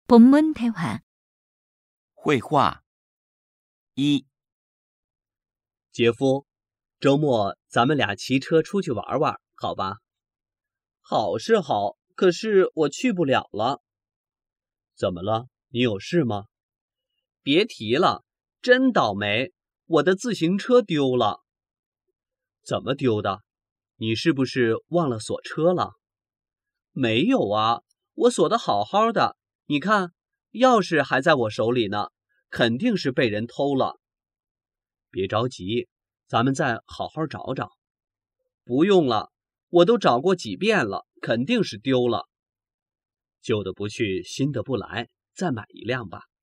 본문 대화. 绘画。一、 姐夫，周末咱们俩骑车出去玩玩，好吧？好是好，可是我去不了了。怎么了？你有事吗？别提了，真倒霉，我的自行车丢了。怎么丢的？你是不是忘了锁车了？没有啊，我锁得好好的，你看，钥匙还在我手里呢，肯定是被人偷了。别着急，咱们再好好找找。不用了，我都找过几遍了，肯定是丢了。旧的不去，新的不来，再买一辆吧。